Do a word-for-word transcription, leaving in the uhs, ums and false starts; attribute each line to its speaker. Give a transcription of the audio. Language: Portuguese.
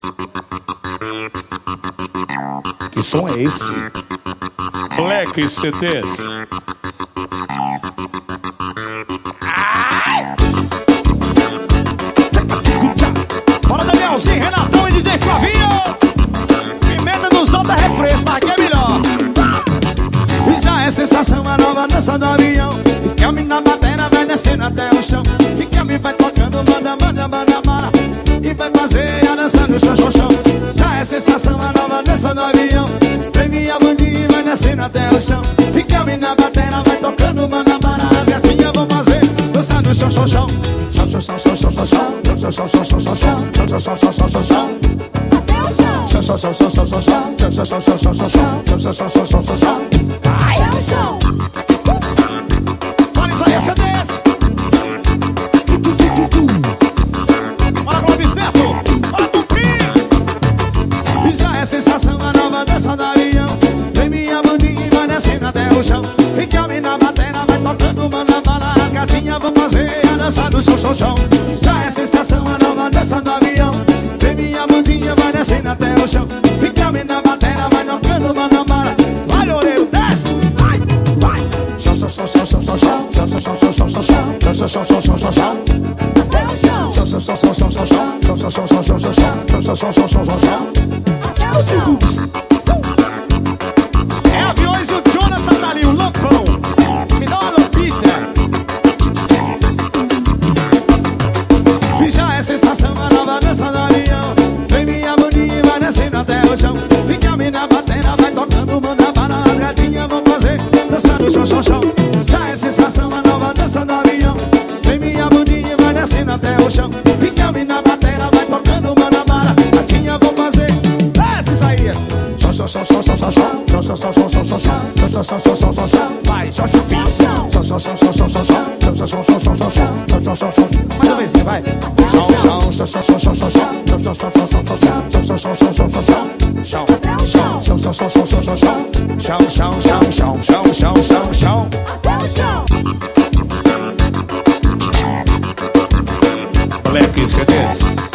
Speaker 1: Que som é esse? Black C Ds. Bora, Danielzinho, Renatão e D J Flavinho. Pimenta dos altos é refresco, mas que é melhor. E já é sensação a nova dança do avião. E que a mina batera vai descendo até o chão. E que a mina vai tocando, manda, manda, manda, manda. E vai fazer a dança no chão, chão, chão. Já é sensação a nova dança do avião. Treme a bandinha e vai descendo até o chão. E que a mina batera vai tocando, manda, manda. As gatinhas vão fazer dança no chão, chão, chão. Chão, chão, chão, chão, chão, chão, chão. Chão, chão, chão, chão, chão, chão. Chão, chão, chão, chão, chão, chão, chão. Até o chão. Chão, chão, chão, chão, chão, chão, chão. Chão, chão, chão, chão, chão, chão, chão. Chão, chão, chão, chão, chão, chão, chão. Até o chão. Fala isso aí, C Ds. Bora, Clóvis Neto. Bora, Tupi. E já é sensação a nova dança do avião. Vem minha bandinha e vai descendo até o chão. E que a mina batera vai tocando, manda bala. As gatinhas vão fazer a dança do chão, chão, chão. Já é sensação a nova dança do avião. Vem minha bandinha vai descendo até o chão. E que a mina batera vai tocando, manda bala. Vai, Loureiro, desce. Vai, vai. Chão, chão, chão, chão, chão, chão, chão. Chão, chão, chão, chão, chão, chão, chão. Chão, chão, chão, chão, chão, chão. Até o chão. Chão, chão, chão, chão, chão, chão, chão. Chão, chão, chão, chão, chão, chão, chão. Chão, chão, chão, chão, chão, chão, chão. Até o chão. É Aviões e o Jonathan tá ali, o loucão. Me dá uma lopita. E já é sensação a nova dança do avião. Vem minha bandinha e vai descendo até o chão. E que a mina batera vai tocando, manda para. As gatinhas vão fazer dança no chão, chão, chão. Já é sensação a nova dança do avião. Vem minha bandinha e vai descendo até o chão. E que a mina batera vai tocando, manda para. As gatinhas vão fazer. Desce, Isaías. Chão, chão, chão, chão, chão, chão, chão. Chão, chão, chão, chão, chão, chão, chão. Chão, chão, chão, chão, chão, chão. Vai, Jorge Fix. Chão, chão, chão, chão, chão, chão, chão. Chão, chão, chão, chão, chão, chão, chão. Chão, chão, chão, chão. Mais uma vez, vai. Chão, chão, chão, chão, chão, chão, chão. Chão, chão, chão, chão, chão, chão. Chão, chão, chão, chão, chão, chão, chão. Chão, chão, chão, chão, chão, chão, chão, chão. Chão, chão, chão, chão, chão, chão, chão, chão. Até o chão. Black C Ds.